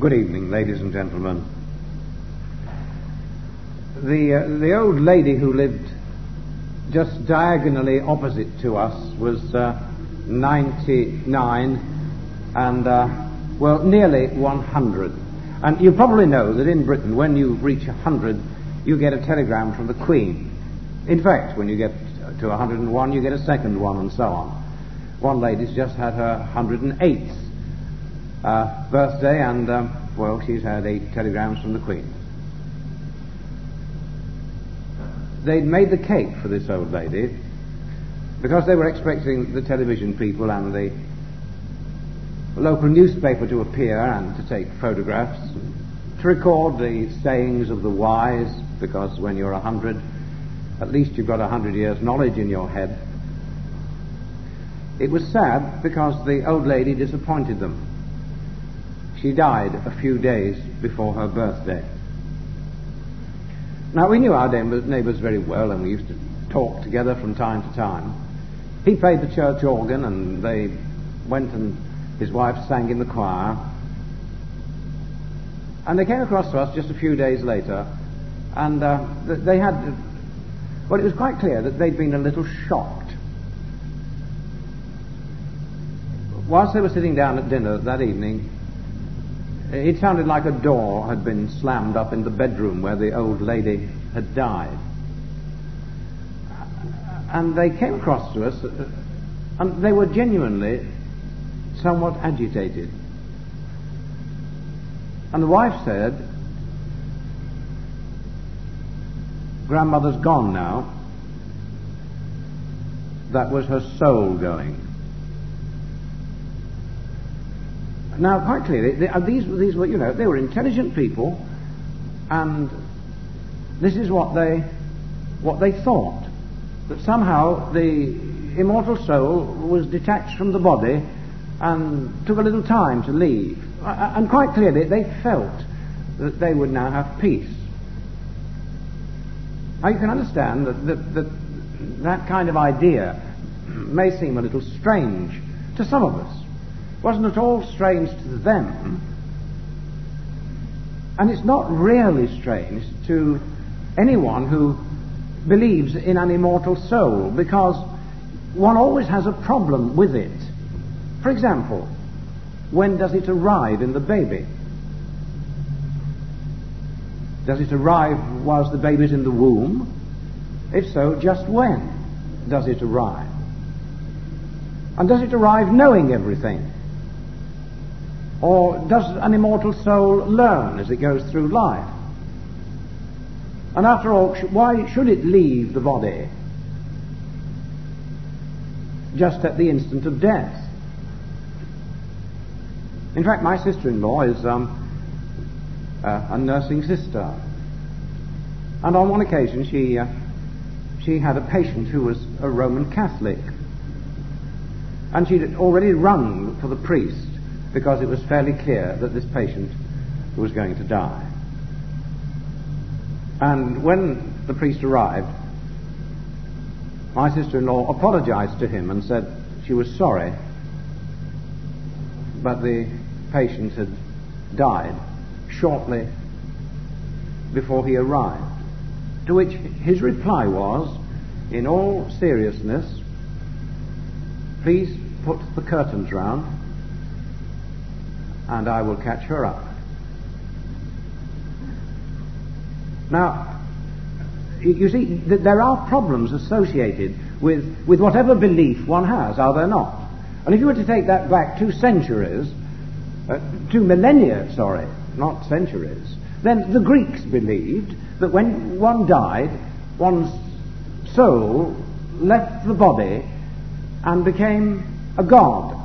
Good evening, ladies and gentlemen. The old lady who lived just diagonally opposite to us was 99 and, nearly 100. And you probably know that in Britain, when you reach 100, you get a telegram from the Queen. In fact, when you get to 101, you get a second one, and so on. One lady's just had her 108th birthday, and, she's had 8 telegrams from the Queen. They'd made the cake for this old lady because they were expecting the television people and the local newspaper to appear and to take photographs, to record the sayings of the wise, because when you're 100, at least you've got 100 years' knowledge in your head. It was sad because the old lady disappointed them. She died a few days before her birthday. Now, we knew our neighbours very well, and we used to talk together from time to time. He played the church organ, and they went and his wife sang in the choir. And they came across to us just a few days later, and they had... Well, it was quite clear that they'd been a little shocked. Whilst they were sitting down at dinner that evening, it sounded like a door had been slammed up in the bedroom where the old lady had died. And they came across to us, and they were genuinely somewhat agitated. And the wife said, "Grandmother's gone now. That was her soul going." Now, quite clearly, these were, they were intelligent people, and this is what they thought, that somehow the immortal soul was detached from the body and took a little time to leave. And quite clearly, they felt that they would now have peace. Now, you can understand that kind of idea may seem a little strange to some of us. Wasn't at all strange to them, and it's not really strange to anyone who believes in an immortal soul, because one always has a problem with it. For example, when does it arrive in the baby? Does it arrive whilst the baby's in the womb? If so, just when does it arrive? And does it arrive knowing everything? Or does an immortal soul learn as it goes through life? And after all, why should it leave the body just at the instant of death? In fact, my sister-in-law is a nursing sister. And on one occasion she had a patient who was a Roman Catholic. And she'd already rung for the priest, because it was fairly clear that this patient was going to die. And when the priest arrived, my sister-in-law apologized to him and said she was sorry, but the patient had died shortly before he arrived. To which his reply was, in all seriousness, "Please put the curtains round, and I will catch her up." Now, you see, there are problems associated with whatever belief one has, are there not? And if you were to take that back 2 millennia, not centuries, then the Greeks believed that when one died, one's soul left the body and became a god.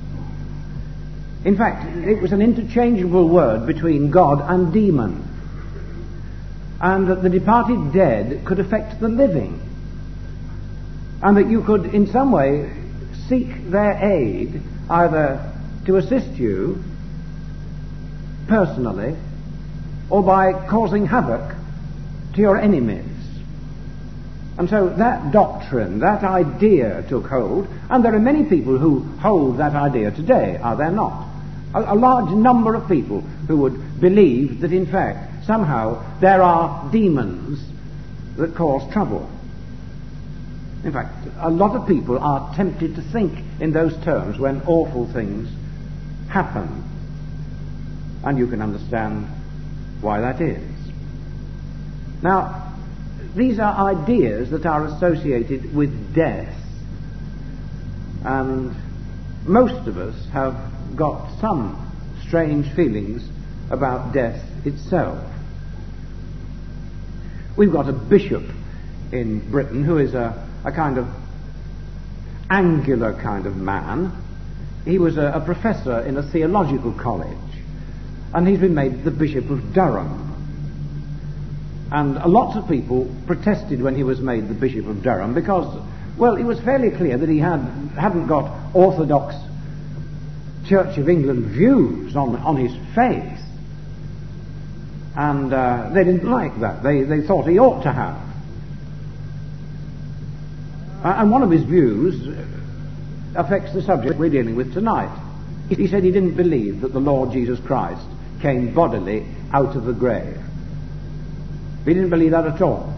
In fact, it was an interchangeable word between God and demon, and that the departed dead could affect the living, and that you could in some way seek their aid, either to assist you personally or by causing havoc to your enemies. And so that doctrine, that idea took hold, and there are many people who hold that idea today, are there not? a large number of people who would believe that in fact somehow there are demons that cause trouble. In fact, a lot of people are tempted to think in those terms when awful things happen. And you can understand why that is. Now, these are ideas that are associated with death. And most of us have got some strange feelings about death itself. We've got a bishop in Britain who is a kind of angular kind of man. He was a professor in a theological college, and he's been made the Bishop of Durham. And lots of people protested when he was made the Bishop of Durham because, well, it was fairly clear that he hadn't got orthodox Church of England views on his faith. And they didn't like that. They thought he ought to have. And one of his views affects the subject we're dealing with tonight. He said he didn't believe that the Lord Jesus Christ came bodily out of the grave. He didn't believe that at all.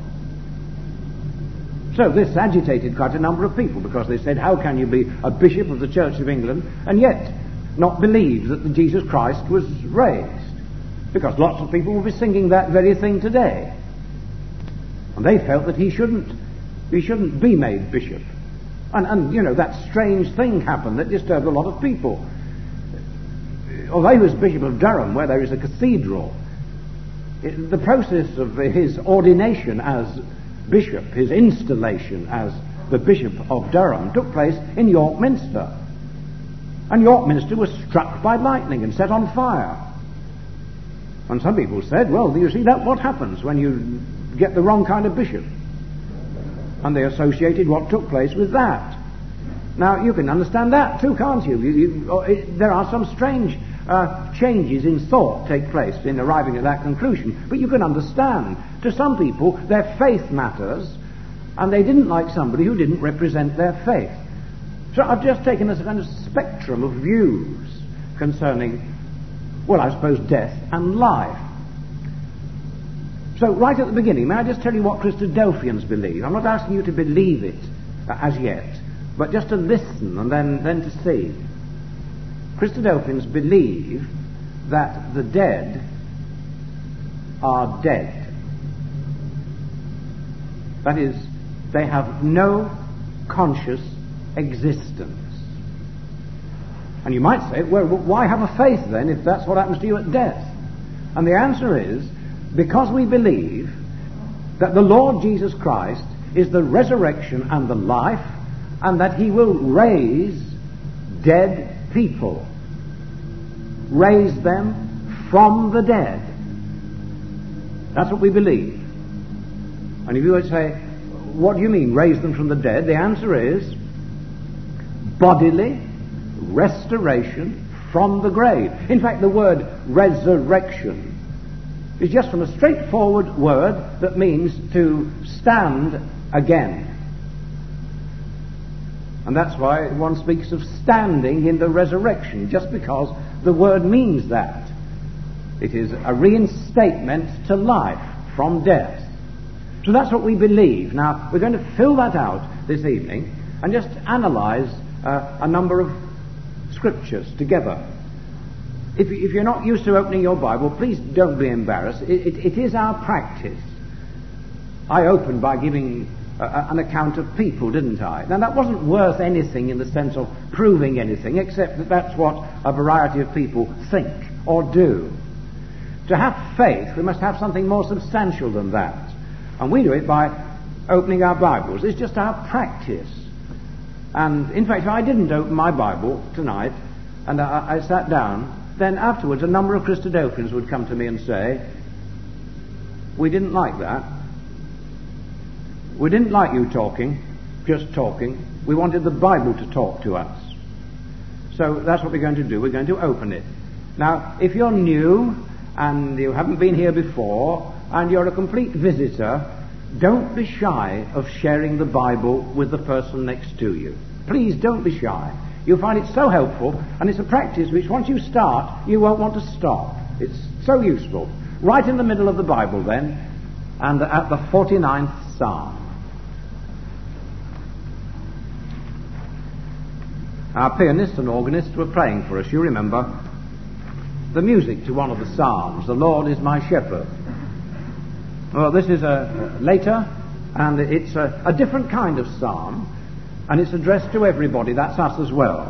So this agitated quite a number of people, because they said, how can you be a bishop of the Church of England and yet not believe that Jesus Christ was raised? Because lots of people will be singing that very thing today. And they felt that he shouldn't be made bishop. And you know, that strange thing happened that disturbed a lot of people. Although he was Bishop of Durham, where there is a cathedral, the process of his ordination as bishop, his installation as the Bishop of Durham, took place in York Minster. And York Minster was struck by lightning and set on fire. And some people said, well, you see, that's what happens when you get the wrong kind of bishop. And they associated what took place with that. Now, you can understand that too, can't you? There are some strange changes in thought take place in arriving at that conclusion. But you can understand, to some people, their faith matters, and they didn't like somebody who didn't represent their faith. So I've just taken a kind of spectrum of views concerning, well, I suppose, death and life. So right at the beginning, may I just tell you what Christadelphians believe? I'm not asking you to believe it as yet, but just to listen and then to see. Christadelphians believe that the dead are dead. That is, they have no conscious existence. And you might say, well, why have a faith then if that's what happens to you at death? And the answer is, because we believe that the Lord Jesus Christ is the resurrection and the life, and that he will raise dead people, raise them from the dead. That's what we believe. And if you would say, what do you mean, raise them from the dead? The answer is bodily restoration from the grave. In fact, the word resurrection is just from a straightforward word that means to stand again. And that's why one speaks of standing in the resurrection, just because the word means that. It is a reinstatement to life from death. So that's what we believe. Now, we're going to fill that out this evening and just analyze a number of scriptures together. If you're not used to opening your Bible, please don't be embarrassed. It is our practice. I opened by giving an account of people, didn't I? Now, that wasn't worth anything in the sense of proving anything, except that that's what a variety of people think or do. To have faith, we must have something more substantial than that. And we do it by opening our Bibles. It's just our practice. And, in fact, if I didn't open my Bible tonight and I sat down, then afterwards a number of Christadelphians would come to me and say, we didn't like that. We didn't like you talking, just talking. We wanted the Bible to talk to us. So that's what we're going to do. We're going to open it. Now, if you're new and you haven't been here before and you're a complete visitor, don't be shy of sharing the Bible with the person next to you. Please don't be shy. You'll find it so helpful, and it's a practice which once you start, you won't want to stop. It's so useful. Right in the middle of the Bible then, and at the 49th Psalm. Our pianist and organist were playing for us, you remember, the music to one of the Psalms, "The Lord is my shepherd." Well, this is later, and it's a different kind of psalm, and it's addressed to everybody. That's us as well.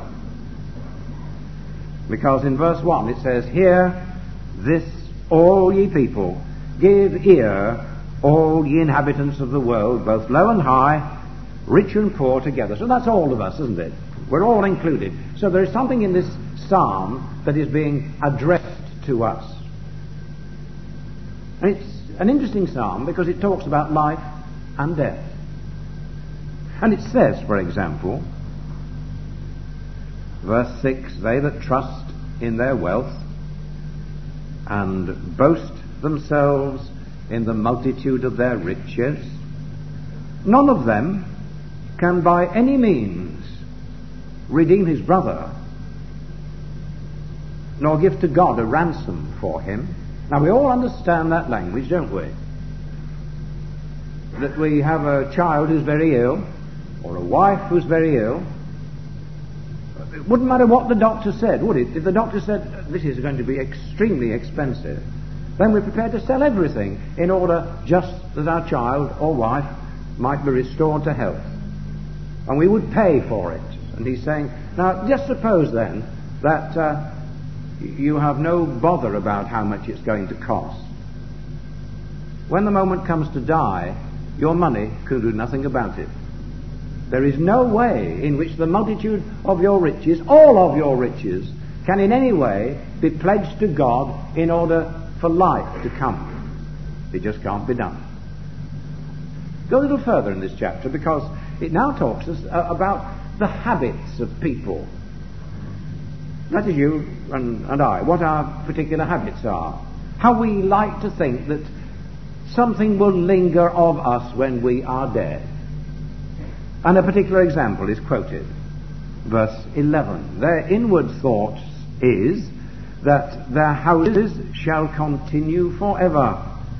Because in verse 1 it says, "Hear this, all ye people, give ear, all ye inhabitants of the world, both low and high, rich and poor together." So that's all of us, isn't it? We're all included. So there is something in this psalm that is being addressed to us. And it's an interesting psalm because it talks about life and death. And it says, for example, verse 6, "They that trust in their wealth and boast themselves in the multitude of their riches, none of them can by any means redeem his brother, nor give to God a ransom for him." Now we all understand that language, don't we? That we have a child who's very ill, or a wife who's very ill. It wouldn't matter what the doctor said, would it? If the doctor said, "This is going to be extremely expensive," then we're prepared to sell everything in order just that our child or wife might be restored to health. And we would pay for it. And he's saying, now just suppose then that you have no bother about how much it's going to cost. When the moment comes to die, your money can do nothing about it. There is no way in which the multitude of your riches, all of your riches, can in any way be pledged to God in order for life to come. It just can't be done. Go a little further in this chapter, because it now talks us about the habits of people. That is you and I, what our particular habits are. How we like to think that something will linger of us when we are dead. And a particular example is quoted. Verse 11. "Their inward thought is that their houses shall continue forever,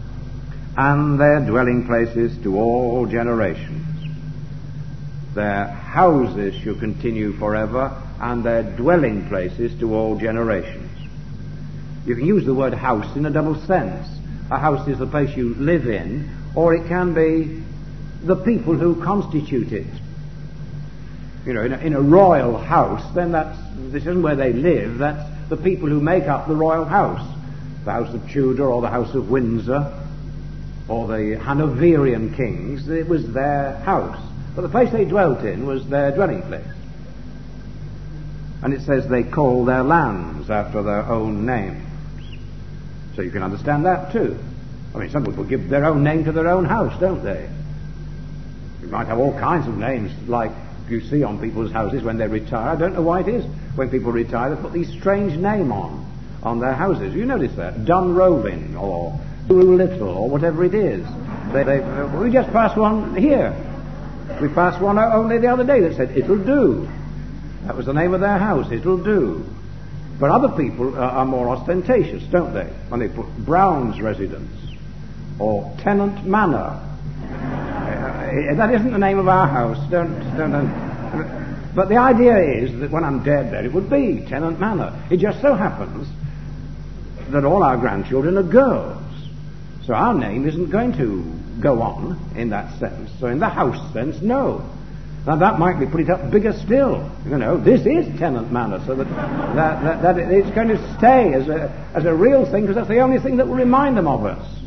and their dwelling places to all generations." Their houses shall continue forever, and their dwelling places to all generations. You can use the word house in a double sense. A house is the place you live in, or it can be the people who constitute it. You know, in a royal house, then this isn't where they live, that's the people who make up the royal house. The House of Tudor, or the House of Windsor, or the Hanoverian kings, it was their house. But the place they dwelt in was their dwelling place. And it says they call their lands after their own names. So you can understand that too. I mean, some people give their own name to their own house, don't they? You might have all kinds of names, like you see on people's houses when they retire. I don't know why it is. When people retire, they put these strange names on their houses. You notice that? Dunrovin, or Doolittle, or whatever it is. We just passed one here. We passed one only the other day that said, "It'll do." That was the name of their house, "It'll do." But other people are more ostentatious, don't they? When they put Brown's residence, or Tennant Manor. That isn't the name of our house. Don't. But the idea is that when I'm dead there, it would be Tennant Manor. It just so happens that all our grandchildren are girls. So our name isn't going to go on in that sense. So in the house sense, no. Now that might be put it up bigger still. You know, this is Tennant Manor, so that it's going to stay as a real thing, because that's the only thing that will remind them of us.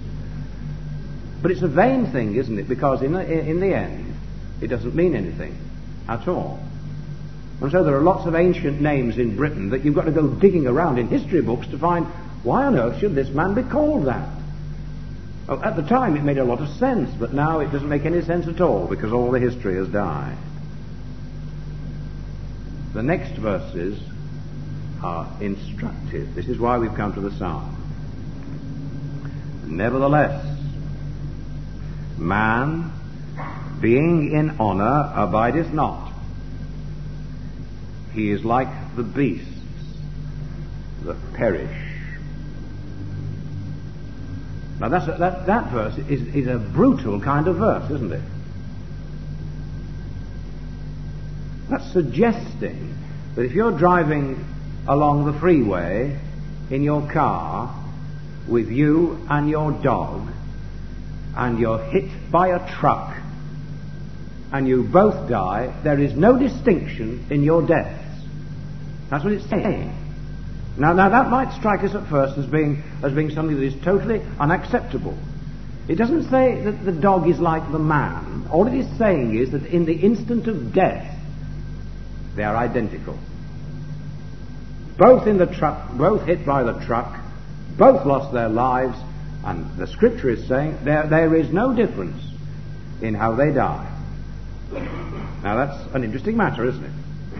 But it's a vain thing, isn't it? Because in the end, it doesn't mean anything at all. And so there are lots of ancient names in Britain that you've got to go digging around in history books to find, why on earth should this man be called that? Well, at the time it made a lot of sense, but now it doesn't make any sense at all, because all the history has died. The next verses are instructive. This is why we've come to the Psalm. "Nevertheless, man, being in honor, abideth not. he is like the beasts that perish. Now that verse is a brutal kind of verse, isn't it? That's suggesting that if you're driving along the freeway in your car with you and your dog, and you're hit by a truck, and you both die, there is no distinction in your deaths. That's what it's saying. Now that might strike us at first as being something that is totally unacceptable. It doesn't say that the dog is like the man. All it is saying is that in the instant of death, they are identical. Both in the truck, both hit by the truck, both lost their lives, and the Scripture is saying there is no difference in how they die. Now that's an interesting matter, isn't it?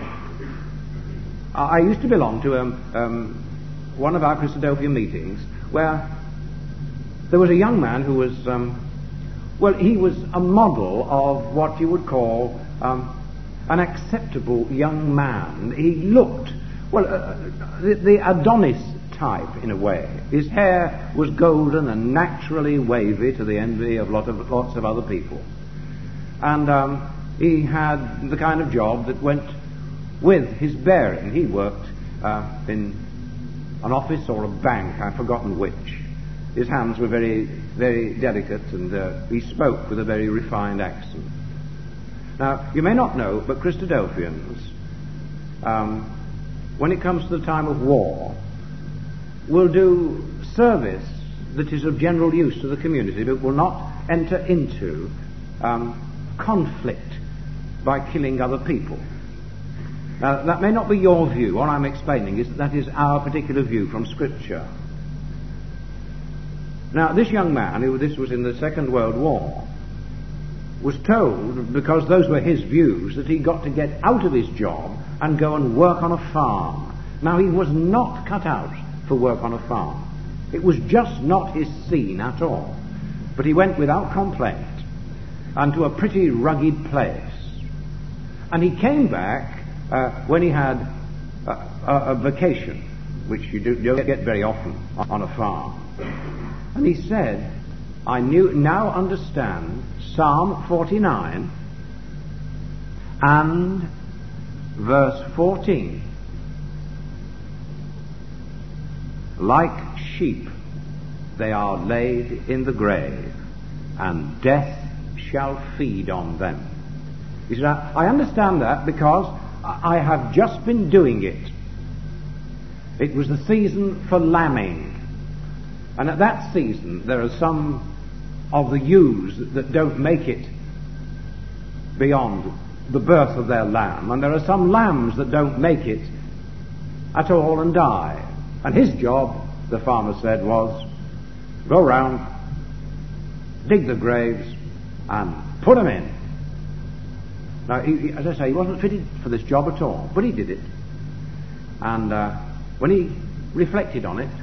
I used to belong to one of our Christadelphia meetings where there was a young man who was, he was a model of what you would call an acceptable young man. He looked, the Adonis type in a way. His hair was golden and naturally wavy to the envy of lots of other people. And he had the kind of job that went with his bearing. He worked in an office or a bank, I've forgotten which. His hands were very, very delicate, and he spoke with a very refined accent. Now, you may not know, but Christadelphians, when it comes to the time of war, will do service that is of general use to the community, but will not enter into conflict by killing other people. Now, that may not be your view. What I'm explaining is that is our particular view from Scripture. Now, this young man, this was in the Second World War, was told, because those were his views, that he got to get out of his job and go and work on a farm. Now, he was not cut out for work on a farm. It was just not his scene at all. But he went without complaint and to a pretty rugged place. And he came back when he had a vacation, which you don't get very often on a farm. And he said, I now understand Psalm 49 and verse 14. Like sheep they are laid in the grave, and death shall feed on them. He said, I understand that because I have just been doing it. It was the season for lambing. And at that season, there are some of the ewes that don't make it beyond the birth of their lamb. And there are some lambs that don't make it at all and die. And his job, the farmer said, was go round, dig the graves, and put them in. Now, as I say, he wasn't fitted for this job at all, but he did it. And when he reflected on it,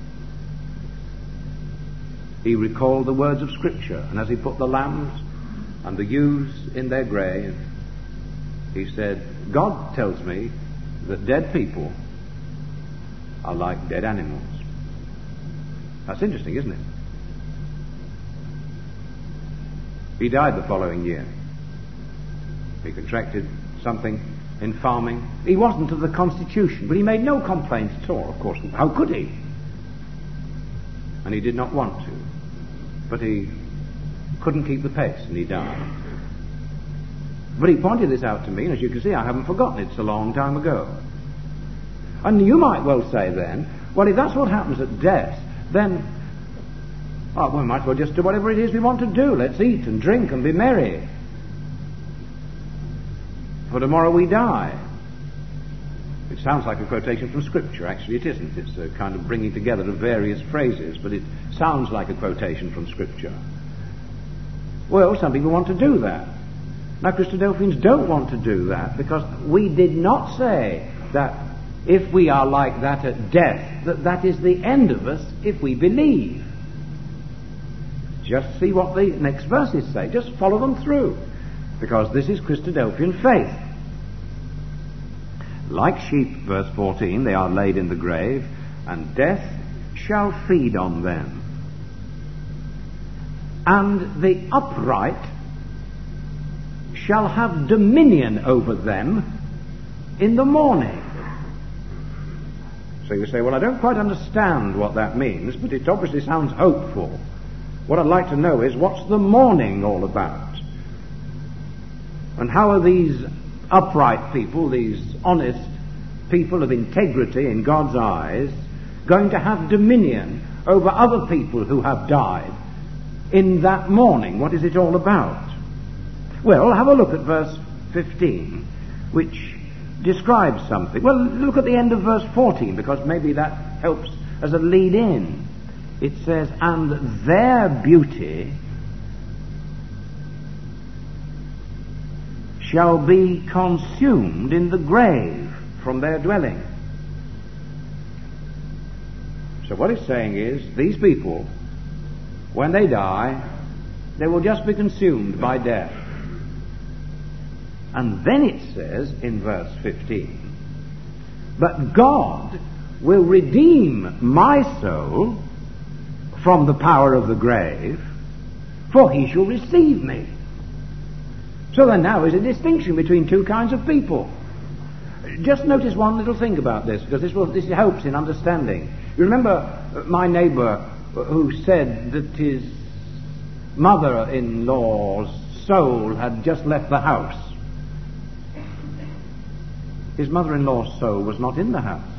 he recalled the words of Scripture, and as he put the lambs and the ewes in their grave, he said, God tells me that dead people are like dead animals. That's interesting, isn't it? He died the following year. He contracted something in farming. He wasn't of the constitution, but he made no complaints at all, of course. How could he? And he did not want to. But he couldn't keep the pace, and he died. But he pointed this out to me, and as you can see, I haven't forgotten it. It's a long time ago. And you might well say then, well, if that's what happens at death, then we might as well just do whatever it is we want to do. Let's eat and drink and be merry. For tomorrow we die. It sounds like a quotation from Scripture. Actually, it isn't. It's a kind of bringing together of various phrases, but it sounds like a quotation from Scripture. Well, some people want to do that. Now, Christadelphians don't want to do that, because we did not say that if we are like that at death, that is the end of us if we believe. Just see what the next verses say. Just follow them through, because this is Christadelphian faith. Like sheep, verse 14, they are laid in the grave, and death shall feed on them. And the upright shall have dominion over them in the morning. So you say, well, I don't quite understand what that means, but it obviously sounds hopeful. What I'd like to know is, what's the morning all about? And how are these upright people, these honest people of integrity in God's eyes, going to have dominion over other people who have died in that morning? What is it all about? Well, have a look at verse 15, which describes something. Well, look at the end of verse 14, because maybe that helps as a lead in. It says, and their beauty shall be consumed in the grave from their dwelling. So what it's saying is, these people, when they die, they will just be consumed by death. And then it says in verse 15, but God will redeem my soul from the power of the grave, for he shall receive me. So then now is a distinction between two kinds of people. Just notice one little thing about this, because this helps in understanding. You remember my neighbour who said that his mother-in-law's soul had just left the house. His mother-in-law's soul was not in the house.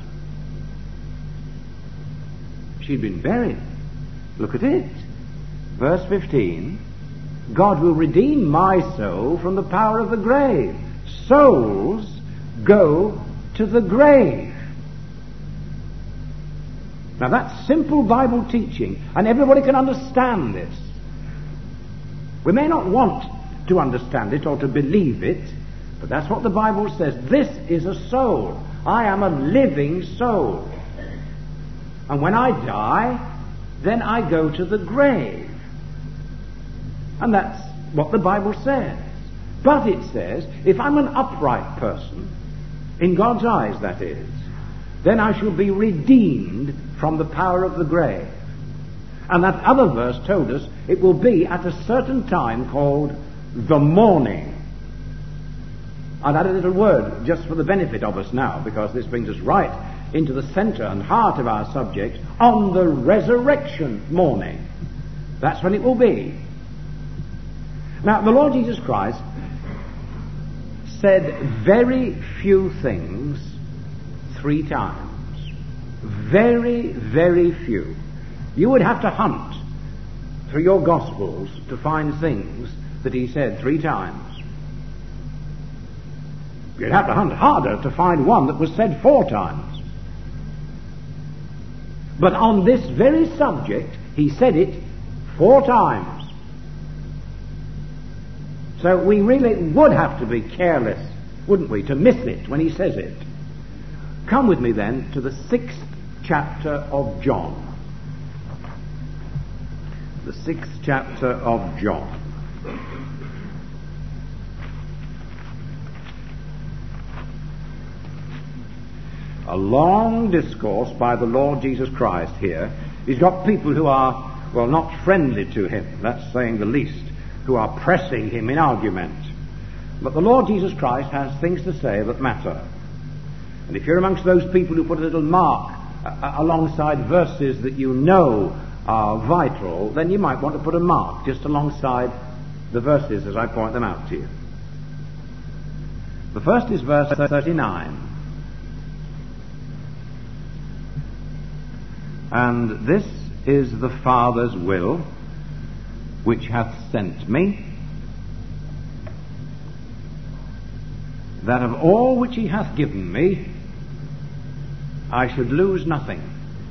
She'd been buried. Look at it. Verse 15, God will redeem my soul from the power of the grave. Souls go to the grave. Now that's simple Bible teaching, and everybody can understand this. We may not want to understand it or to believe it, but that's what the Bible says. This is a soul. I am a living soul. And when I die, then I go to the grave. And that's what the Bible says. But it says, if I'm an upright person, in God's eyes that is, then I shall be redeemed from the power of the grave. And that other verse told us it will be at a certain time called the morning. I'll add a little word just for the benefit of us now, because this brings us right into the center and heart of our subject, on the resurrection morning. That's when it will be. Now, the Lord Jesus Christ said very few things 3 times. Very, very few. You would have to hunt through your Gospels to find things that he said 3 times. You'd have to hunt harder to find one that was said 4 times. But on this very subject, he said it 4 times. So we really would have to be careless, wouldn't we, to miss it when he says it. Come with me then to the 6th chapter of John. The 6th chapter of John. A long discourse by the Lord Jesus Christ here. He's got people who are, well, not friendly to him, that's saying the least, who are pressing him in argument. But the Lord Jesus Christ has things to say that matter. And if you're amongst those people who put a little mark alongside verses that you know are vital, then you might want to put a mark just alongside the verses as I point them out to you. The first is verse 39. And this is the Father's will, which hath sent me, that of all which he hath given me, I should lose nothing,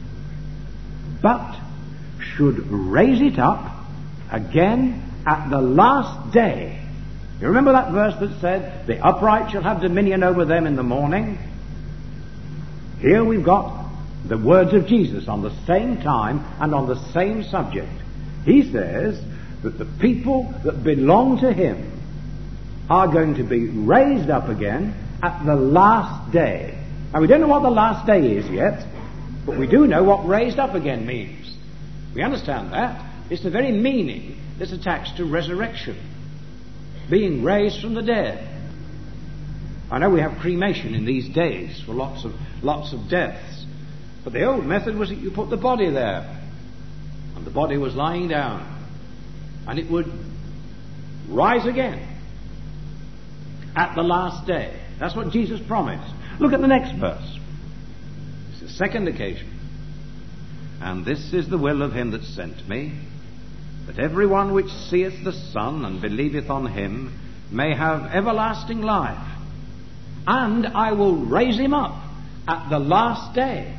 but should raise it up again at the last day. You remember that verse that said, the upright shall have dominion over them in the morning? Here we've got the words of Jesus on the same time and on the same subject. He says that the people that belong to him are going to be raised up again at the last day. Now, we don't know what the last day is yet, but we do know what raised up again means. We understand that. It's the very meaning that's attached to resurrection, being raised from the dead. I know we have cremation in these days for lots of deaths, but the old method was that you put the body there, and the body was lying down, and it would rise again at the last day. That's what Jesus promised. Look at the next verse. This is the second occasion. And this is the will of him that sent me, that every one which seeth the Son and believeth on him may have everlasting life, and I will raise him up at the last day.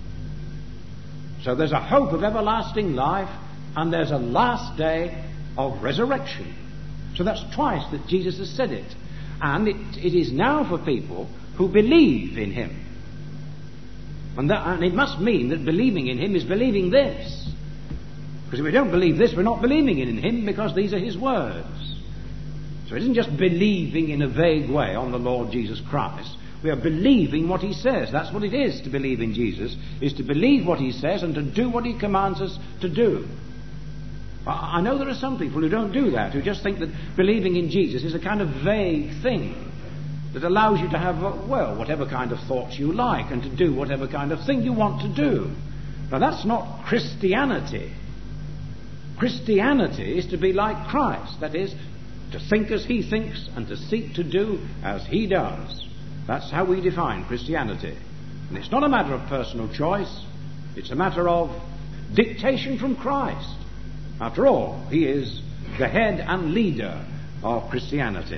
So there's a hope of everlasting life, and there's a last day of resurrection. So that's twice that Jesus has said it. And it is now for people who believe in him. And it must mean that believing in him is believing this. Because if we don't believe this, we're not believing in him, because these are his words. So it isn't just believing in a vague way on the Lord Jesus Christ. We are believing what he says. That's what it is to believe in Jesus, is to believe what he says and to do what he commands us to do. I know there are some people who don't do that, who just think that believing in Jesus is a kind of vague thing that allows you to have, whatever kind of thoughts you like and to do whatever kind of thing you want to do. Now, that's not Christianity. Christianity is to be like Christ. That is, to think as he thinks and to seek to do as he does. That's how we define Christianity. And it's not a matter of personal choice. It's a matter of dictation from Christ. After all, he is the head and leader of Christianity.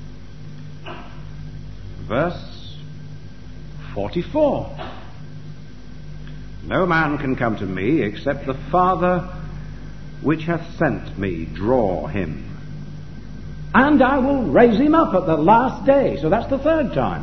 Verse 44. No man can come to me except the Father which hath sent me draw him. And I will raise him up at the last day. So that's the third time.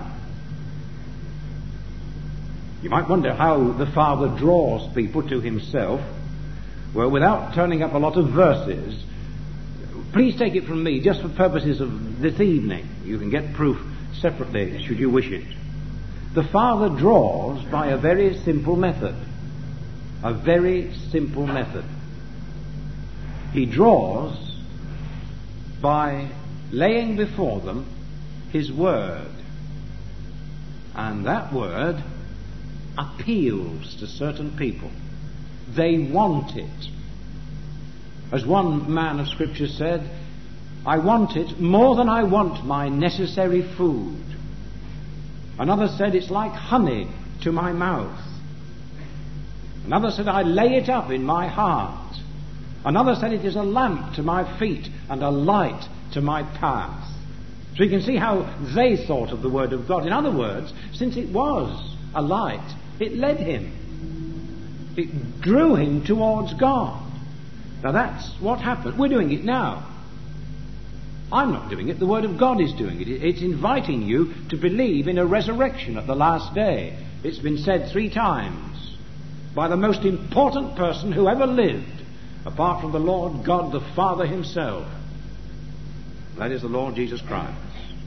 You might wonder how the Father draws people to himself. Well, without turning up a lot of verses, please take it from me, just for purposes of this evening. You can get proof separately, should you wish it. The Father draws by a very simple method. A very simple method. He draws by laying before them his word. And that word appeals to certain people. They want it. As one man of Scripture said, I want it more than I want my necessary food. Another said, it's like honey to my mouth. Another said, I lay it up in my heart. Another said, it is a lamp to my feet and a light to my path. So you can see how they thought of the Word of God. In other words, since it was a light, it led him. It drew him towards God. Now that's what happened. We're doing it now. I'm not doing it. The Word of God is doing it. It's inviting you to believe in a resurrection at the last day. It's been said 3 times by the most important person who ever lived, apart from the Lord God the Father himself. That is the Lord Jesus Christ.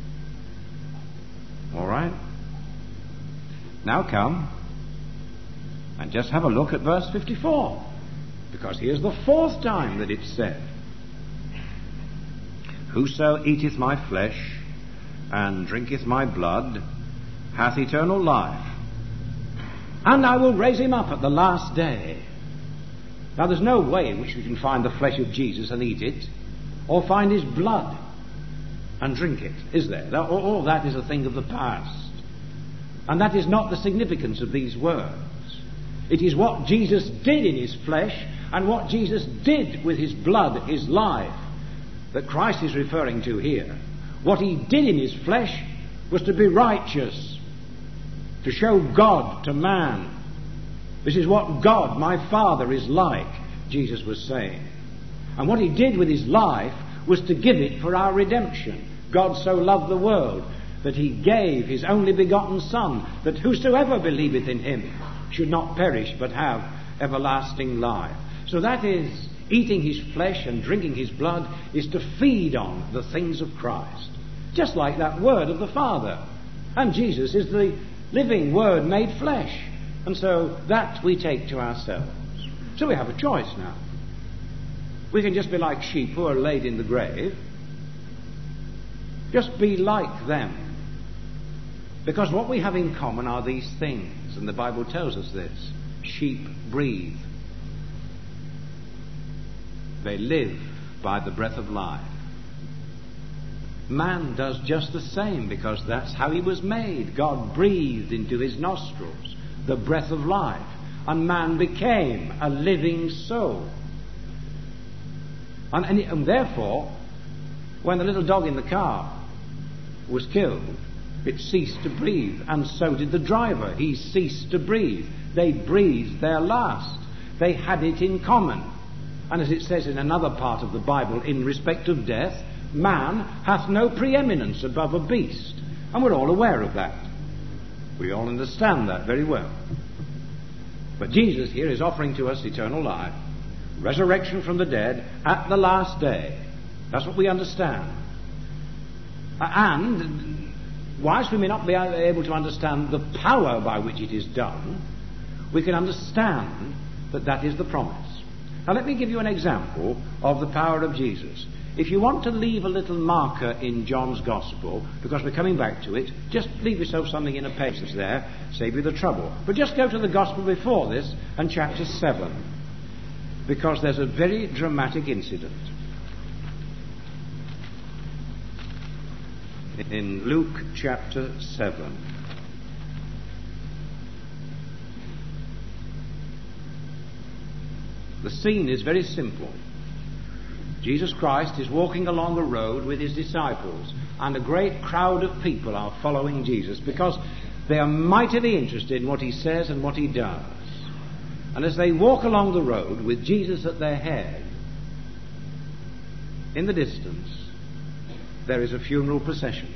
All right? Now come and just have a look at verse 54, because here's the 4th time that it's said. Whoso eateth my flesh and drinketh my blood hath eternal life, and I will raise him up at the last day. Now there's no way in which we can find the flesh of Jesus and eat it, or find his blood and drink it, is there? All that is a thing of the past. And that is not the significance of these words. It is what Jesus did in his flesh and what Jesus did with his blood, his life, that Christ is referring to here. What he did in his flesh was to be righteous, to show God to man. This is what God, my Father, is like, Jesus was saying. And what he did with his life was to give it for our redemption. God so loved the world that he gave his only begotten Son, that whosoever believeth in him should not perish but have everlasting life. So that is, eating his flesh and drinking his blood is to feed on the things of Christ. Just like that word of the Father. And Jesus is the living Word made flesh. And so that we take to ourselves. So we have a choice now. We can just be like sheep who are laid in the grave. Just be like them. Because what we have in common are these things. And the Bible tells us this. Sheep breathe. They live by the breath of life. Man does just the same, because that's how he was made. God breathed into his nostrils the breath of life, and man became a living soul. And therefore, when the little dog in the car was killed, it ceased to breathe, and so did the driver. He ceased to breathe. They breathed their last. They had it in common. And as it says in another part of the Bible, in respect of death, man hath no preeminence above a beast. And we're all aware of that. We all understand that very well. But Jesus here is offering to us eternal life, resurrection from the dead at the last day. That's what we understand. And whilst we may not be able to understand the power by which it is done, we can understand that that is the promise. Now let me give you an example of the power of Jesus. If you want to leave a little marker in John's Gospel, because we're coming back to it, just leave yourself something in a page that's there, save you the trouble. But just go to the Gospel before this and chapter 7, because there's a very dramatic incident. In Luke chapter 7. The scene is very simple. Jesus Christ is walking along a road with his disciples, and a great crowd of people are following Jesus because they are mightily interested in what he says and what he does. And as they walk along the road with Jesus at their head, in the distance there is a funeral procession.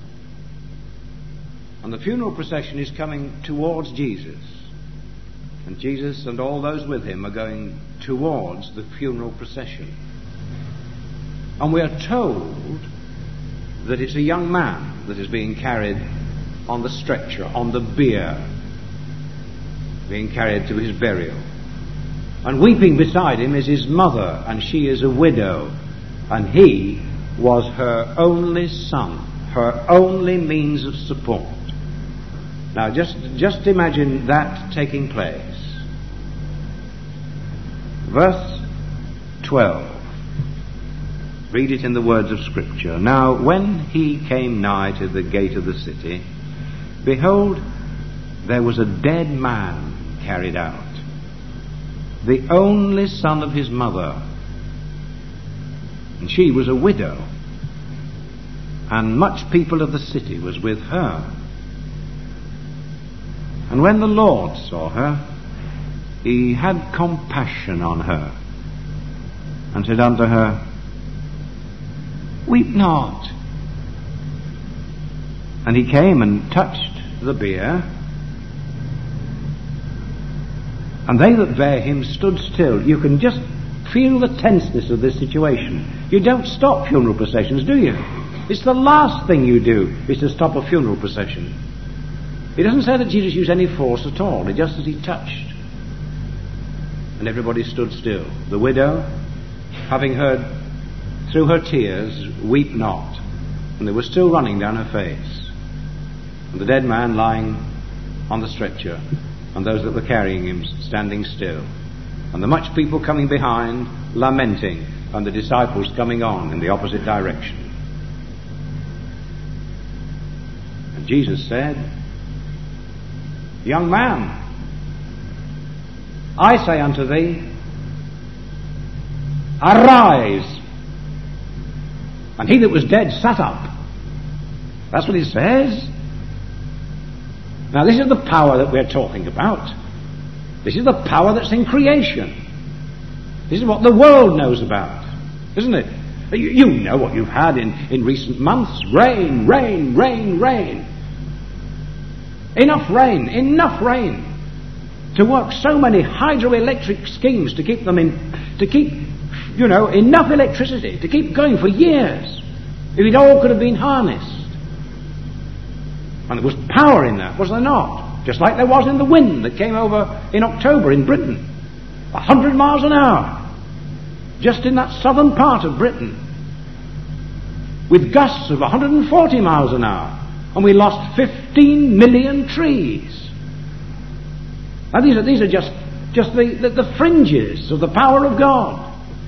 And the funeral procession is coming towards Jesus. And Jesus and all those with him are going towards the funeral procession. And we are told that it's a young man that is being carried on the stretcher, on the bier, being carried to his burial. And weeping beside him is his mother, and she is a widow, and he was her only son, her only means of support. Now just imagine that taking place. Verse 12. Read it in the words of Scripture. Now when he came nigh to the gate of the city, behold, there was a dead man carried out, the only son of his mother, and she was a widow, and much people of the city was with her. And when the Lord saw her, he had compassion on her, and said unto her, Weep not. And he came and touched the bier, and they that bare him stood still. You can just feel the tenseness of this situation. You don't stop funeral processions, do you? It's the last thing you do, is to stop a funeral procession. It doesn't say that Jesus used any force at all. It just as he touched. And everybody stood still. The widow, having heard through her tears, Weep not. And they were still running down her face. And the dead man lying on the stretcher, and those that were carrying him standing still. And the much people coming behind, lamenting, and the disciples coming on in the opposite direction. And Jesus said, Young man, I say unto thee, arise. And he that was dead sat up. That's what he says. Now this is the power that we're talking about. This is the power that's in creation. This is what the world knows about, isn't it? You know what you've had in recent months. Rain, rain, rain, rain. Enough rain to work so many hydroelectric schemes to keep them enough electricity to keep going for years, if it all could have been harnessed. And there was power in that, was there not? Just like there was in the wind that came over in October in Britain. 100 miles an hour. Just in that southern part of Britain. With gusts of 140 miles an hour. And we lost 15 million trees. Now these are just the fringes of the power of God.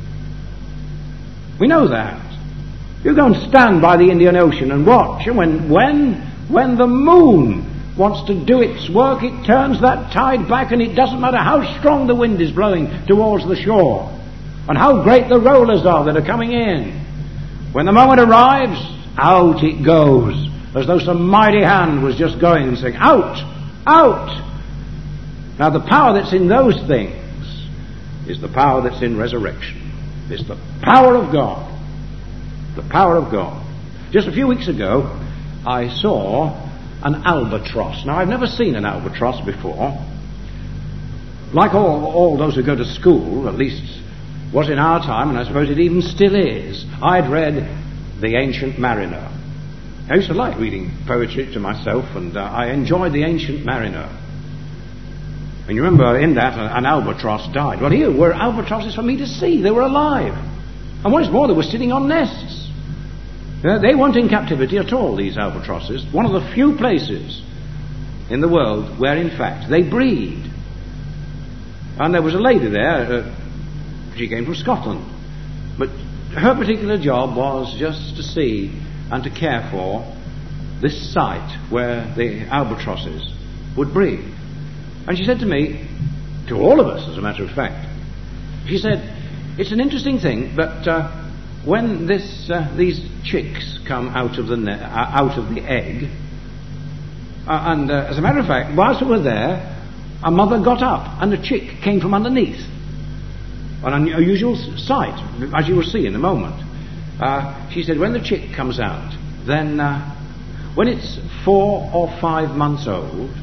We know that. You go and stand by the Indian Ocean and watch, and when the moon wants to do its work, it turns that tide back, and it doesn't matter how strong the wind is blowing towards the shore, and how great the rollers are that are coming in. When the moment arrives, out it goes, as though some mighty hand was just going and saying, out, out. Now the power that's in those things is the power that's in resurrection. It's the power of God. The power of God. Just a few weeks ago, I saw an albatross. Now, I've never seen an albatross before. Like all those who go to school, at least was in our time, and I suppose it even still is, I'd read The Ancient Mariner. I used to like reading poetry to myself, and I enjoyed The Ancient Mariner. And you remember in that an albatross died. Well, here were albatrosses for me to see. They were alive. And what is more, they were sitting on nests. They weren't in captivity at all, these albatrosses. One of the few places in the world where, in fact, they breed. And there was a lady there. She came from Scotland. But her particular job was just to see and to care for this site where the albatrosses would breed. And she said to me, to all of us, as a matter of fact, she said, it's an interesting thing, but when these chicks come out of the egg, and as a matter of fact, whilst we were there, a mother got up and a chick came from underneath. An unusual sight, as you will see in a moment. She said, when the chick comes out, then when it's 4 or 5 months old,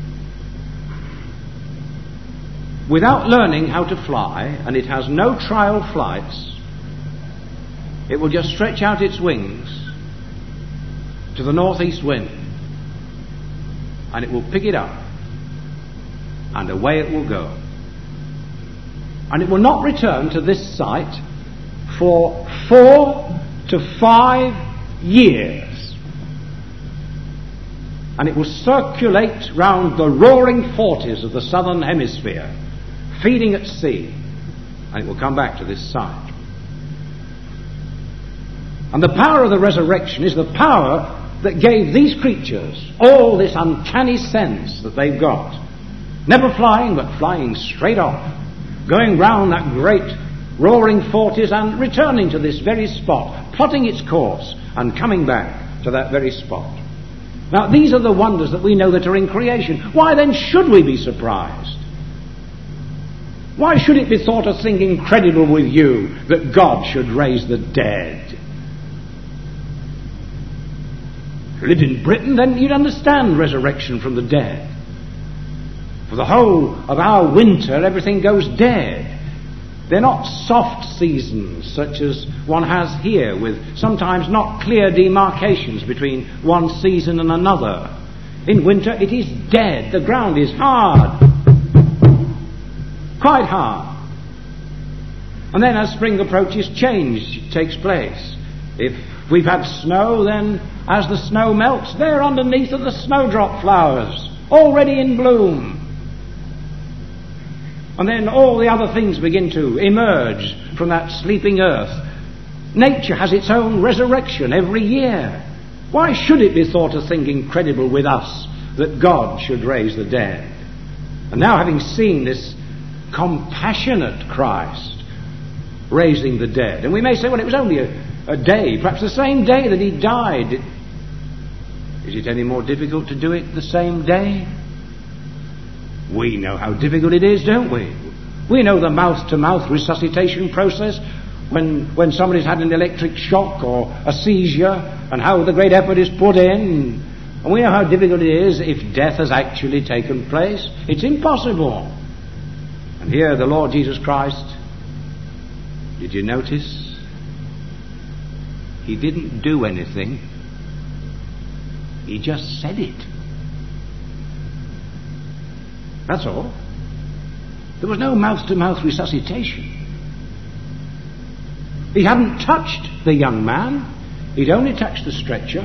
without learning how to fly, and it has no trial flights, it will just stretch out its wings to the northeast wind, and it will pick it up, and away it will go. And it will not return to this site for 4 to 5 years. And it will circulate round the roaring forties of the southern hemisphere, feeding at sea, and it will come back to this site. And the power of the resurrection is the power that gave these creatures all this uncanny sense that they've got. Never flying, but flying straight off, going round that great roaring forties and returning to this very spot, plotting its course and coming back to that very spot. Now, these are the wonders that we know that are in creation. Why then should we be surprised? Why should it be thought a thing incredible with you that God should raise the dead? If you lived in Britain, then you'd understand resurrection from the dead. For the whole of our winter, everything goes dead. They're not soft seasons such as one has here, with sometimes not clear demarcations between one season and another. In winter it is dead. The ground is hard. Quite hard. And then as spring approaches, change takes place. If we've had snow, then as the snow melts, there underneath are the snowdrop flowers, already in bloom. And then all the other things begin to emerge from that sleeping earth. Nature has its own resurrection every year. Why should it be thought a thing incredible with us that God should raise the dead? And now, having seen this compassionate Christ raising the dead, and we may say, well, it was only a day, perhaps the same day that he died. Is it any more difficult to do it the same day? We know how difficult it is, don't we? We know the mouth-to-mouth resuscitation process when somebody's had an electric shock or a seizure, and how the great effort is put in. And we know how difficult it is if death has actually taken place. It's impossible. And here the Lord Jesus Christ, did you notice? He didn't do anything. He just said it. That's all. There was no mouth-to-mouth resuscitation. He hadn't touched the young man. He'd only touched the stretcher.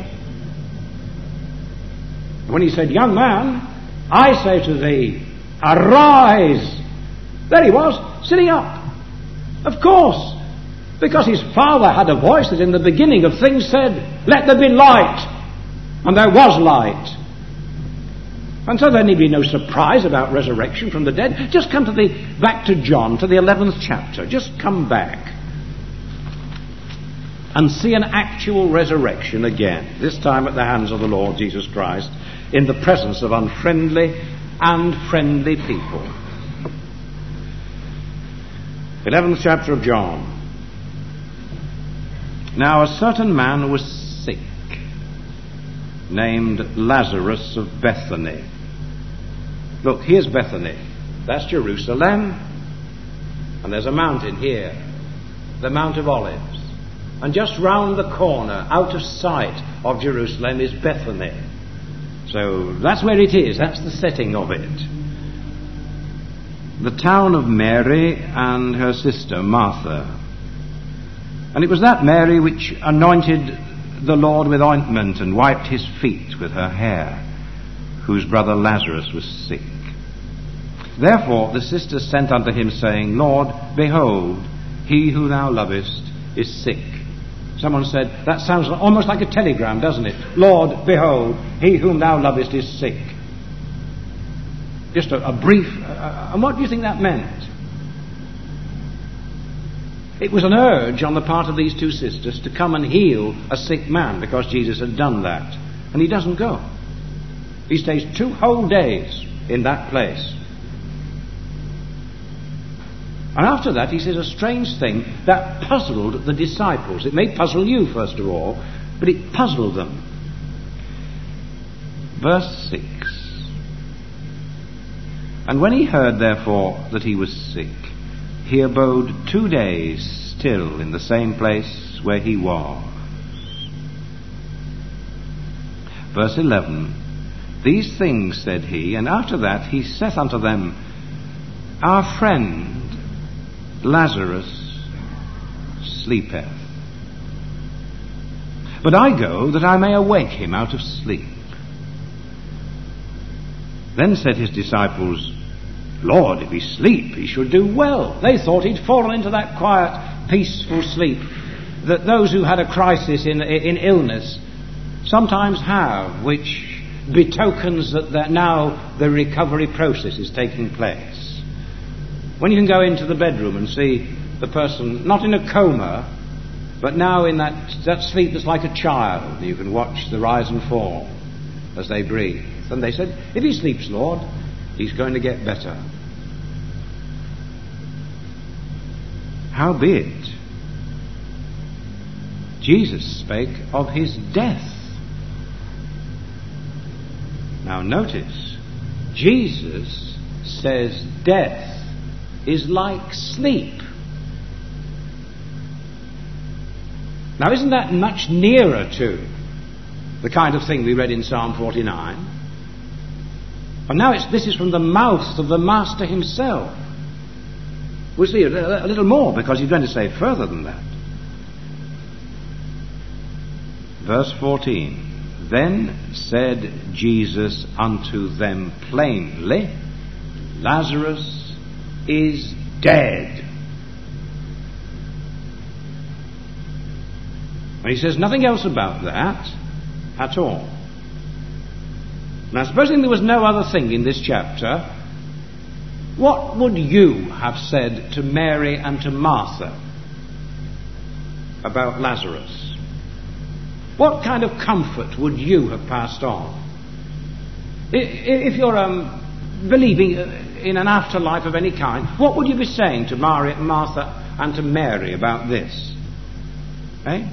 When he said, "Young man, I say to thee, arise," there he was, sitting up. Of course, because his Father had a voice that in the beginning of things said, "Let there be light," and there was light. And so there need be no surprise about resurrection from the dead. Just come back to John, to the 11th chapter. Just come back and see an actual resurrection again, this time at the hands of the Lord Jesus Christ, in the presence of unfriendly and friendly people. 11th chapter of John. Now a certain man was sick, named Lazarus of Bethany. Look, here's Bethany. That's Jerusalem. And there's a mountain here, the Mount of Olives. And just round the corner, out of sight of Jerusalem, is Bethany. So that's where it is. That's the setting of it. The town of Mary and her sister Martha. And it was that Mary which anointed the Lord with ointment and wiped his feet with her hair, whose brother Lazarus was sick. Therefore the sisters sent unto him, saying, Lord, behold, he who thou lovest is sick. Someone said, that sounds almost like a telegram, doesn't it? Lord, behold, he whom thou lovest is sick. Just a brief... and what do you think that meant? It was an urge on the part of these two sisters to come and heal a sick man, because Jesus had done that. And he doesn't go. He stays 2 whole days in that place. And after that he says a strange thing that puzzled the disciples. It may puzzle you first of all, but it puzzled them. Verse 6. And when he heard therefore that he was sick, he abode 2 days still in the same place where he was. Verse 11. These things said he, and after that he saith unto them, Our friend Lazarus sleepeth, but I go that I may awake him out of sleep. Then said his disciples, Lord, if he sleep, he should do well. They thought he'd fallen into that quiet, peaceful sleep that those who had a crisis in illness sometimes have, which betokens that now the recovery process is taking place. When you can go into the bedroom and see the person not in a coma, but now in that sleep that's like a child, you can watch the rise and fall as they breathe. And they said, if he sleeps, Lord, he's going to get better. Howbeit, Jesus spake of his death. Now notice, Jesus says death is like sleep. Now isn't that much nearer to the kind of thing we read in Psalm 49? And now this is from the mouth of the Master himself. We'll see a little more, because he's going to say further than that. Verse 14. Then said Jesus unto them plainly, Lazarus is dead. And he says nothing else about that at all. Now, supposing there was no other thing in this chapter, what would you have said to Mary and to Martha about Lazarus? What kind of comfort would you have passed on? If you're believing in an afterlife of any kind, what would you be saying to Martha and to Mary about this? Eh?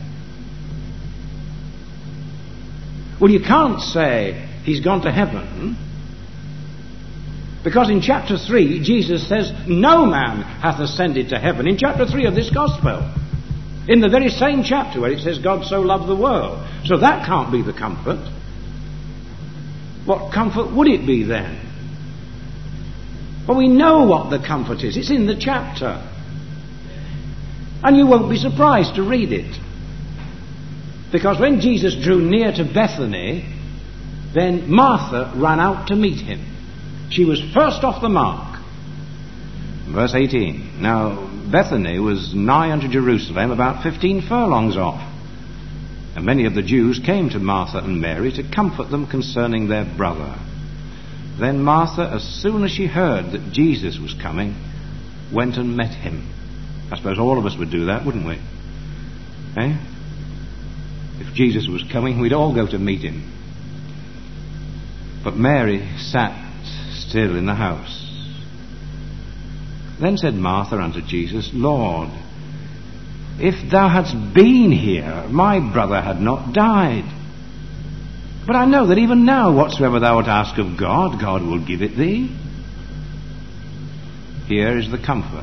Well, you can't say he's gone to heaven, because in chapter 3 Jesus says no man hath ascended to heaven. In chapter 3 of this gospel, in the very same chapter where it says God so loved the world. So that can't be the comfort. What comfort would it be then? But we know what the comfort is. It's in the chapter. And you won't be surprised to read it. Because when Jesus drew near to Bethany, then Martha ran out to meet him. She was first off the mark. Verse 18. Now, Bethany was nigh unto Jerusalem, about 15 furlongs off. And many of the Jews came to Martha and Mary to comfort them concerning their brother. Then Martha, as soon as she heard that Jesus was coming, went and met him. I suppose all of us would do that, wouldn't we? Eh? If Jesus was coming, we'd all go to meet him. But Mary sat still in the house. Then said Martha unto Jesus, Lord, if thou hadst been here, my brother had not died. But I know that even now whatsoever thou wilt ask of God, God will give it thee. Here is the comfort.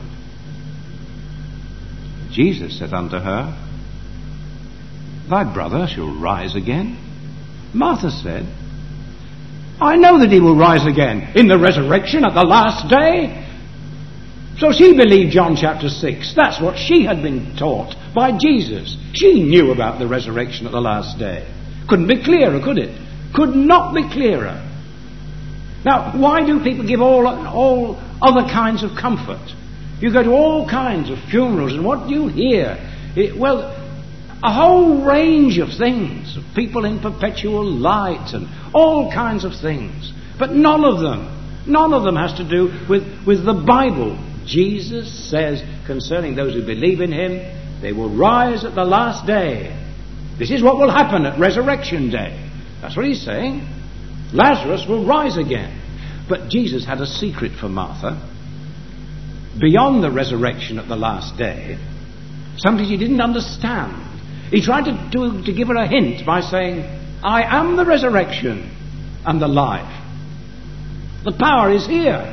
Jesus saith unto her, Thy brother shall rise again. Martha said, I know that he will rise again in the resurrection at the last day. So she believed John chapter 6. That's what she had been taught by Jesus. She knew about the resurrection at the last day. Couldn't be clearer, could it? Could not be clearer. Now, why do people give all other kinds of comfort? You go to all kinds of funerals, and what do you hear? A whole range of things, of people in perpetual light and all kinds of things. But none of them has to do with the Bible. Jesus says concerning those who believe in him, they will rise at the last day. This is what will happen at resurrection day. That's what he's saying. Lazarus will rise again. But Jesus had a secret for Martha. Beyond the resurrection at the last day, something she didn't understand. He tried to give her a hint by saying, I am the resurrection and the life. The power is here.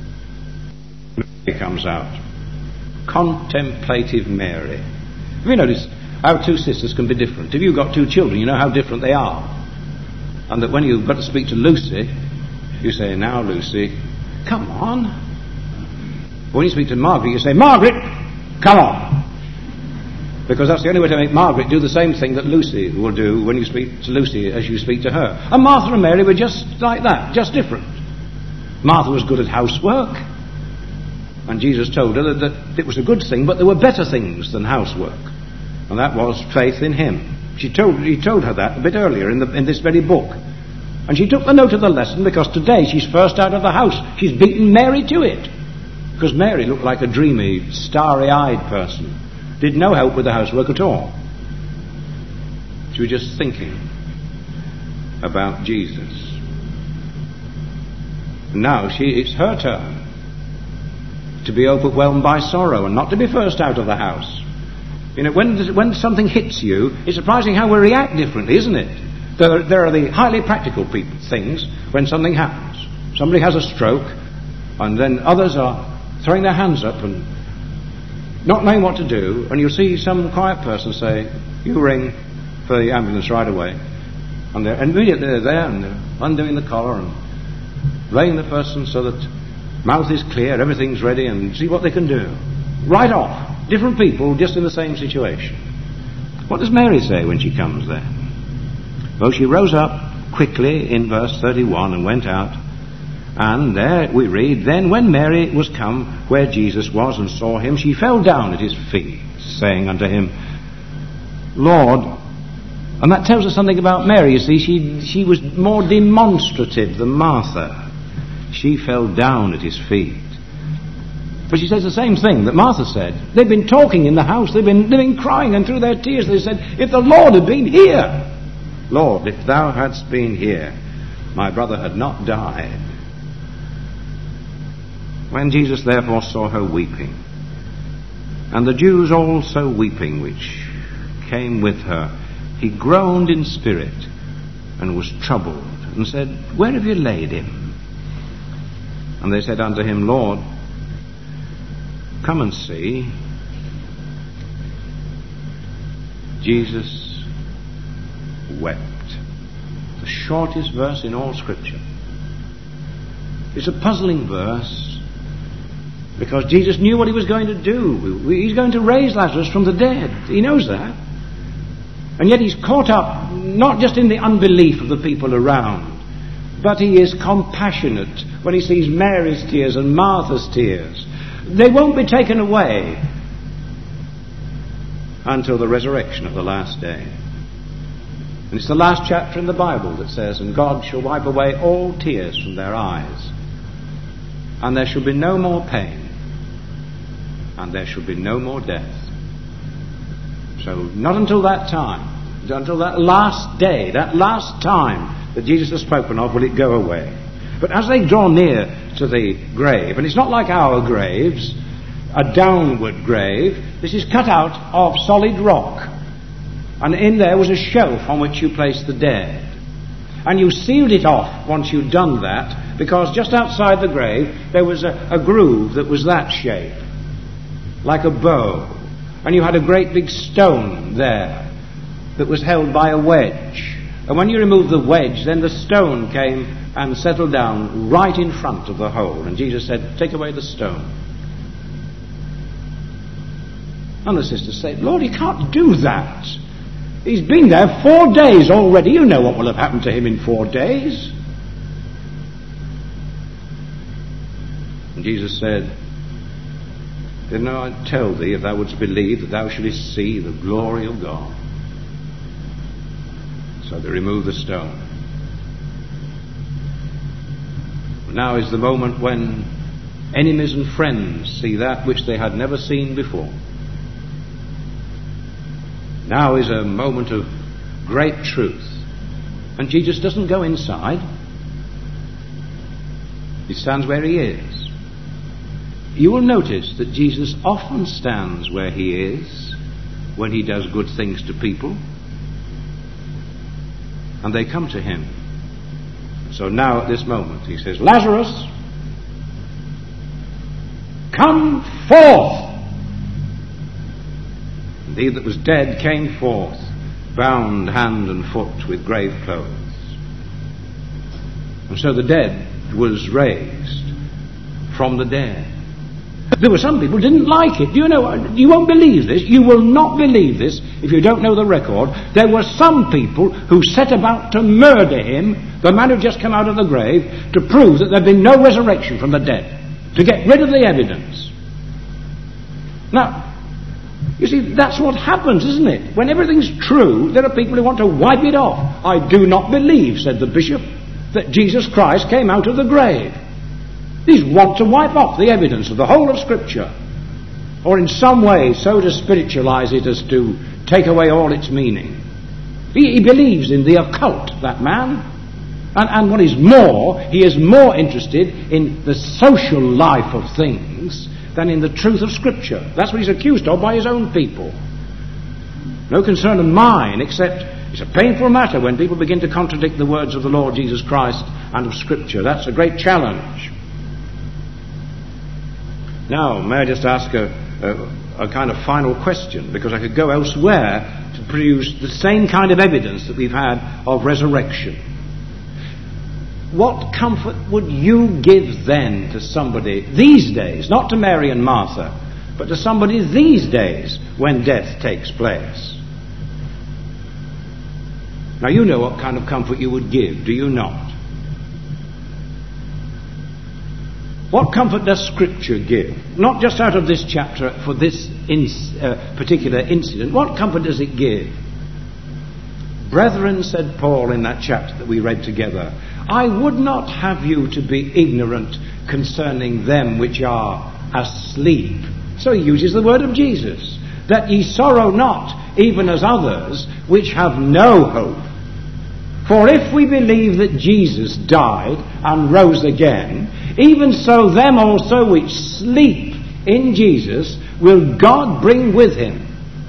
Mary comes out. Contemplative Mary. Have you noticed how two sisters can be different? If you've got two children, you know how different they are. And that when you've got to speak to Lucy, you say, now Lucy, come on. When you speak to Margaret, you say, Margaret, come on. Because that's the only way to make Margaret do the same thing that Lucy will do when you speak to Lucy as you speak to her. And Martha and Mary were just like that, just different. Martha was good at housework. And Jesus told her that it was a good thing, but there were better things than housework. And that was faith in him. He told her that a bit earlier in this very book. And she took the note of the lesson because today she's first out of the house. She's beaten Mary to it. Because Mary looked like a dreamy, starry-eyed person. Did no help with the housework at all. She was just thinking about Jesus. And now it's her turn to be overwhelmed by sorrow and not to be first out of the house. You know, when something hits you, it's surprising how we react differently, isn't it? There are the highly practical things when something happens. Somebody has a stroke, and then others are throwing their hands up and not knowing what to do, and you'll see some quiet person say, you ring for the ambulance right away. And immediately they're there and they're undoing the collar and laying the person so that mouth is clear, everything's ready, and see what they can do. Right off. Different people just in the same situation. What does Mary say when she comes there? Well, she rose up quickly in verse 31 and went out. And there we read, Then when Mary was come where Jesus was and saw him, she fell down at his feet, saying unto him, Lord. And that tells us something about Mary. You see, she was more demonstrative than Martha. She fell down at his feet. But she says the same thing that Martha said. They've been talking in the house. They've been crying, and through their tears they said, if the Lord had been here, Lord, if thou hadst been here, my brother had not died. When Jesus therefore saw her weeping, and the Jews also weeping which came with her, he groaned in spirit and was troubled, and said, Where have you laid him? And they said unto him, Lord, come and see. Jesus wept. The shortest verse in all Scripture. It's a puzzling verse. Because Jesus knew what he was going to do. He's going to raise Lazarus from the dead. He knows that. And yet he's caught up not just in the unbelief of the people around, but he is compassionate when he sees Mary's tears and Martha's tears. They won't be taken away until the resurrection of the last day. And it's the last chapter in the Bible that says, "And God shall wipe away all tears from their eyes, and there shall be no more pain, and there shall be no more death." So not until that time, until that last day, that last time that Jesus has spoken of, will it go away. But as they draw near to the grave, and it's not like our graves, a downward grave, this is cut out of solid rock. And in there was a shelf on which you placed the dead. And you sealed it off once you'd done that, because just outside the grave there was a groove that was that shape, like a bow. And you had a great big stone there that was held by a wedge. And when you removed the wedge, then the stone came and settled down right in front of the hole. And Jesus said, "Take away the stone." And the sisters said, "Lord, you can't do that. He's been there 4 days already. You know what will have happened to him in 4 days." And Jesus said, "Didn't I tell thee, if thou wouldst believe, that thou shouldst see the glory of God?" So they removed the stone. Now is the moment when enemies and friends see that which they had never seen before. Now is a moment of great truth. And Jesus doesn't go inside. He stands where he is. You will notice that Jesus often stands where he is when he does good things to people. And they come to him. So now at this moment he says, "Lazarus, come forth!" And he that was dead came forth, bound hand and foot with grave clothes. And so the dead was raised from the dead. There were some people who didn't like it. Do you know? You won't believe this. You will not believe this if you don't know the record. There were some people who set about to murder him, the man who just come out of the grave, to prove that there had been no resurrection from the dead, to get rid of the evidence. Now, you see, that's what happens, isn't it? When everything's true, there are people who want to wipe it off. "I do not believe," said the bishop, "that Jesus Christ came out of the grave." These want to wipe off the evidence of the whole of Scripture, or in some way so to spiritualize it as to take away all its meaning. He believes in the occult, that man. And what is more, he is more interested in the social life of things than in the truth of Scripture. That's what he's accused of by his own people. No concern of mine, except it's a painful matter when people begin to contradict the words of the Lord Jesus Christ and of Scripture. That's a great challenge. Now, may I just ask a kind of final question, because I could go elsewhere to produce the same kind of evidence that we've had of resurrection. What comfort would you give then to somebody these days, not to Mary and Martha, but to somebody these days when death takes place? Now you know what kind of comfort you would give, do you not? What comfort does Scripture give? Not just out of this chapter for this particular incident. What comfort does it give? "Brethren," said Paul in that chapter that we read together, "I would not have you to be ignorant concerning them which are asleep." So he uses the word of Jesus. "That ye sorrow not, even as others, which have no hope. For if we believe that Jesus died and rose again, even so them also which sleep in Jesus will God bring with him.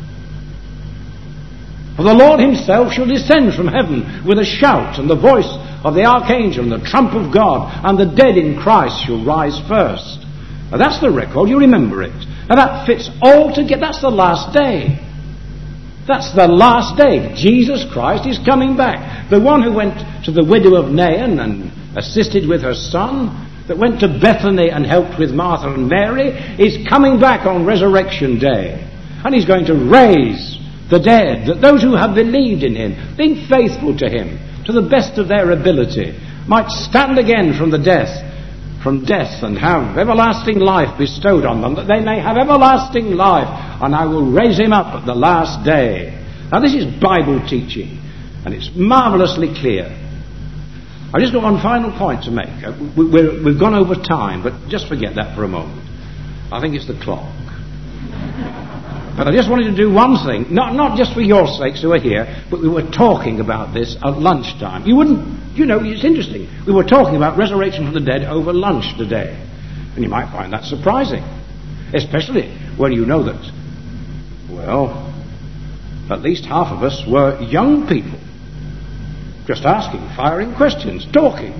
For the Lord himself shall descend from heaven with a shout, and the voice of the archangel, and the trump of God, and the dead in Christ shall rise first." Now that's the record, you remember it. Now that fits all together. That's the last day. That's the last day. Jesus Christ is coming back. The one who went to the widow of Nain and assisted with her son, that went to Bethany and helped with Martha and Mary, is coming back on Resurrection Day. And he's going to raise the dead, that those who have believed in him, been faithful to him, to the best of their ability, might stand again from death and have everlasting life bestowed on them, that they may have everlasting life, and I will raise him up at the last day. Now this is Bible teaching, and it's marvellously clear. I've just got one final point to make. We've gone over time, but just forget that for a moment. I think it's the clock. But I just wanted to do one thing, not just for your sakes who are here, but we were talking about this at lunchtime. It's interesting. We were talking about resurrection from the dead over lunch today. And you might find that surprising. Especially when you know that, well, at least half of us were young people. Just asking, firing questions, talking.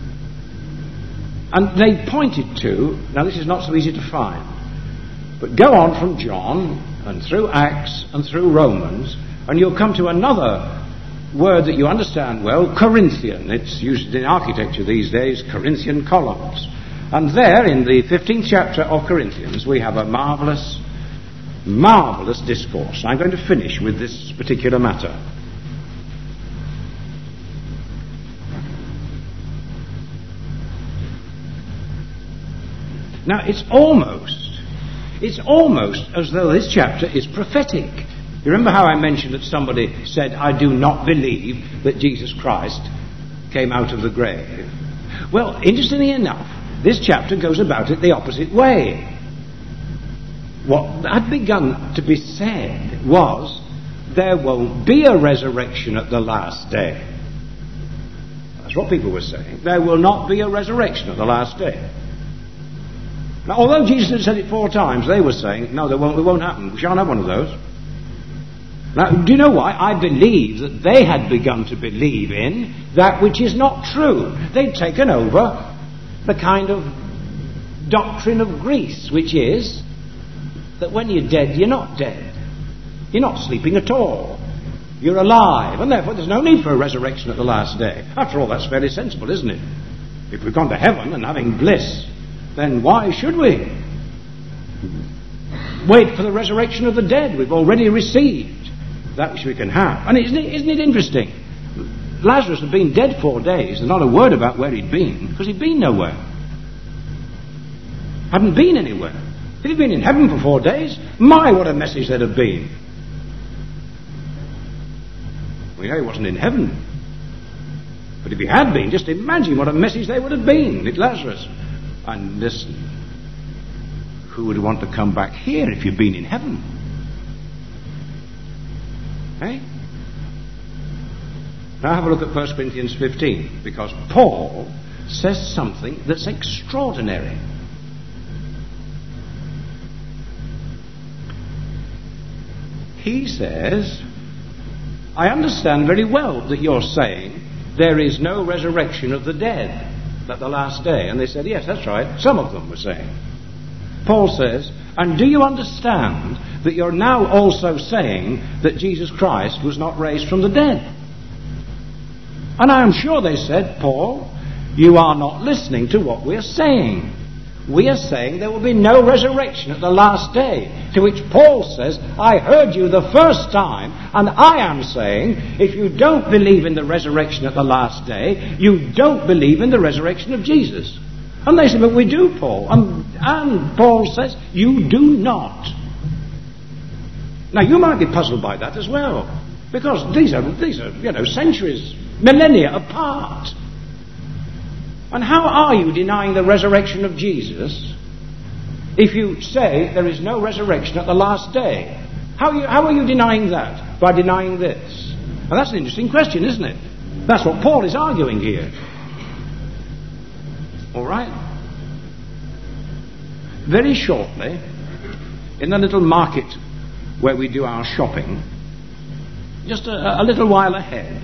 And they pointed to, now this is not so easy to find, but go on from John and through Acts and through Romans, and you'll come to another word that you understand well, Corinthian. It's used in architecture these days, Corinthian columns. And there, in the 15th chapter of Corinthians, we have a marvellous, marvellous discourse. I'm going to finish with this particular matter. Now, it's almost as though this chapter is prophetic. You remember how I mentioned that somebody said, I do not believe that Jesus Christ came out of the grave? Well, interestingly enough, this chapter goes about it the opposite way. What had begun to be said was, there won't be a resurrection at the last day. That's what people were saying. There will not be a resurrection at the last day. Now, although Jesus had said it 4 times, they were saying, no, it won't happen. We shan't have one of those. Now, do you know why? I believe that they had begun to believe in that which is not true. They'd taken over the kind of doctrine of Greece, which is that when you're dead, you're not dead. You're not sleeping at all. You're alive, and therefore there's no need for a resurrection at the last day. After all, that's fairly sensible, isn't it? If we've gone to heaven and having bliss, then why should we wait for the resurrection of the dead? We've already received that which we can have. And isn't it interesting? Lazarus had been dead 4 days. There's not a word about where he'd been, because he'd been nowhere. Hadn't been anywhere. If he'd been in heaven for 4 days, my, what a message there'd have been. We know he wasn't in heaven. But if he had been, just imagine what a message they would have been. It's Lazarus. And listen, who would want to come back here if you'd been in heaven? Eh? Now have a look at 1 Corinthians 15, because Paul says something that's extraordinary. He says, I understand very well that you're saying there is no resurrection of the dead at the last day. And they said, yes, that's right. Some of them were saying. Paul says, and do you understand that you're now also saying that Jesus Christ was not raised from the dead? And I am sure they said, Paul, you are not listening to what we're saying. We are saying there will be no resurrection at the last day. To which Paul says, I heard you the first time, and I am saying, if you don't believe in the resurrection at the last day, you don't believe in the resurrection of Jesus. And they say, but we do, Paul. And Paul says, you do not. Now, you might be puzzled by that as well, because these are centuries, millennia apart. And how are you denying the resurrection of Jesus if you say there is no resurrection at the last day? How are you denying that? By denying this. And that's an interesting question, isn't it? That's what Paul is arguing here. All right? Very shortly, in the little market where we do our shopping, just a little while ahead,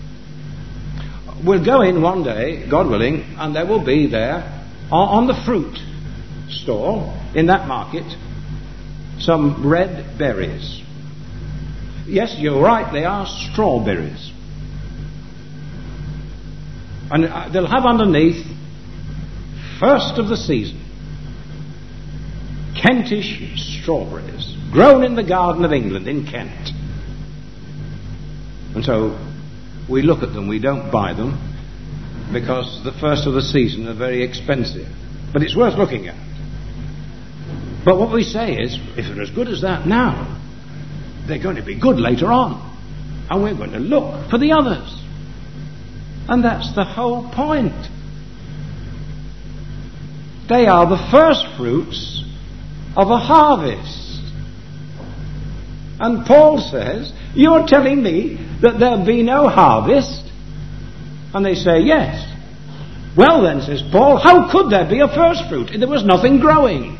we'll go in one day, God willing, and there will be there, on the fruit stall in that market, some red berries. Yes, you're right, they are strawberries. And they'll have underneath first of the season, Kentish strawberries, grown in the garden of England in Kent. And so we look at them, we don't buy them, because the first of the season are very expensive. But it's worth looking at. But what we say is, if they're as good as that now, they're going to be good later on. And we're going to look for the others. And that's the whole point. They are the first fruits of a harvest. And Paul says, you're telling me that there'll be no harvest? And they say, yes. Well then, says Paul, how could there be a first fruit? There was nothing growing.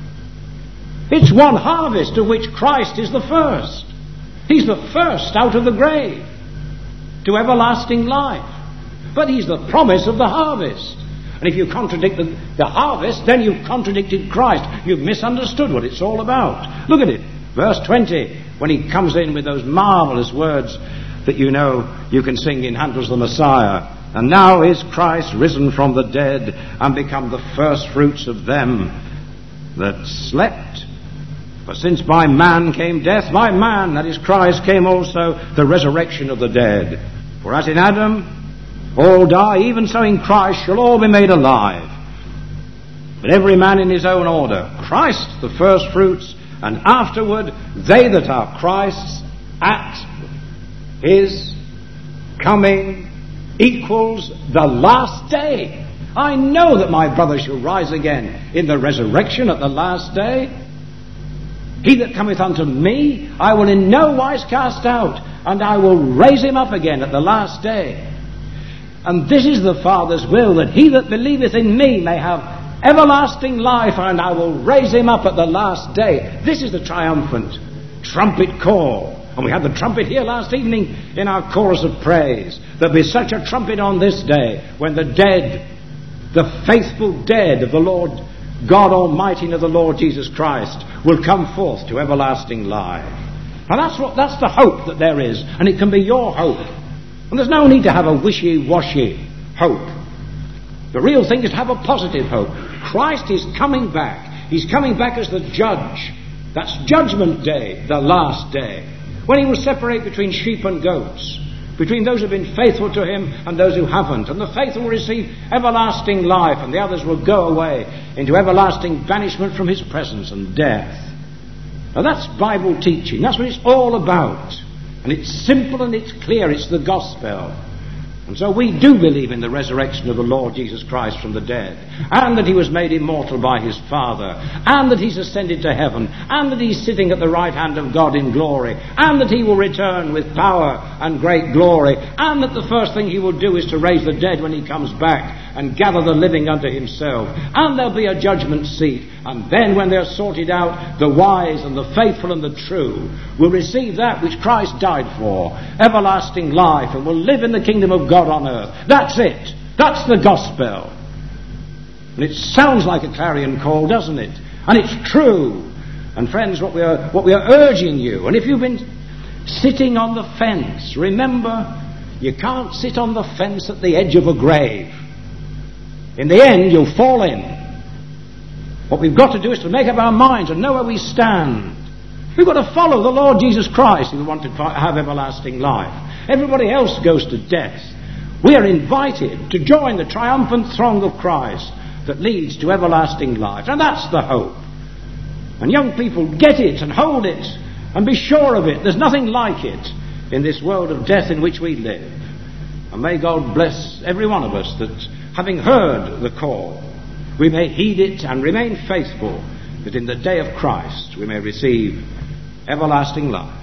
It's one harvest of which Christ is the first. He's the first out of the grave to everlasting life. But he's the promise of the harvest. And if you contradict the harvest, then you've contradicted Christ. You've misunderstood what it's all about. Look at it. Verse 20, when he comes in with those marvelous words that you know you can sing in Handel's The Messiah. And now is Christ risen from the dead and become the first fruits of them that slept. For since by man came death, by man, that is Christ, came also the resurrection of the dead. For as in Adam all die, even so in Christ shall all be made alive. But every man in his own order. Christ the first fruits, and afterward they that are Christ's at his coming equals the last day. I know that my brother shall rise again in the resurrection at the last day. He that cometh unto me, I will in no wise cast out, and I will raise him up again at the last day. And this is the Father's will, that he that believeth in me may have everlasting life, and I will raise him up at the last day. This is the triumphant trumpet call. And we had the trumpet here last evening in our chorus of praise. There'll be such a trumpet on this day when the dead, the faithful dead of the Lord God Almighty and of the Lord Jesus Christ will come forth to everlasting life. And that's the hope that there is, and it can be your hope. And there's no need to have a wishy-washy hope. The real thing is to have a positive hope. Christ is coming back. He's coming back as the judge. That's Judgment Day, the last day, when he will separate between sheep and goats, between those who have been faithful to him and those who haven't. And the faithful will receive everlasting life, and the others will go away into everlasting banishment from his presence and death. Now that's Bible teaching. That's what it's all about. And it's simple and it's clear. It's the gospel. And so we do believe in the resurrection of the Lord Jesus Christ from the dead, and that he was made immortal by his Father, and that he's ascended to heaven, and that he's sitting at the right hand of God in glory, and that he will return with power and great glory, and that the first thing he will do is to raise the dead when he comes back and gather the living unto himself. And there'll be a judgment seat, and then when they're sorted out, the wise and the faithful and the true will receive that which Christ died for, everlasting life, and will live in the kingdom of God on earth. That's it. That's the gospel. And it sounds like a clarion call, doesn't it? And it's true. And friends, what we are urging you, and if you've been sitting on the fence, remember, you can't sit on the fence at the edge of a grave. In the end, you'll fall in. What we've got to do is to make up our minds and know where we stand. We've got to follow the Lord Jesus Christ if we want to have everlasting life. Everybody else goes to death. We are invited to join the triumphant throng of Christ that leads to everlasting life. And that's the hope. And young people, get it and hold it and be sure of it. There's nothing like it in this world of death in which we live. And may God bless every one of us that, having heard the call, we may heed it and remain faithful, that in the day of Christ we may receive everlasting life.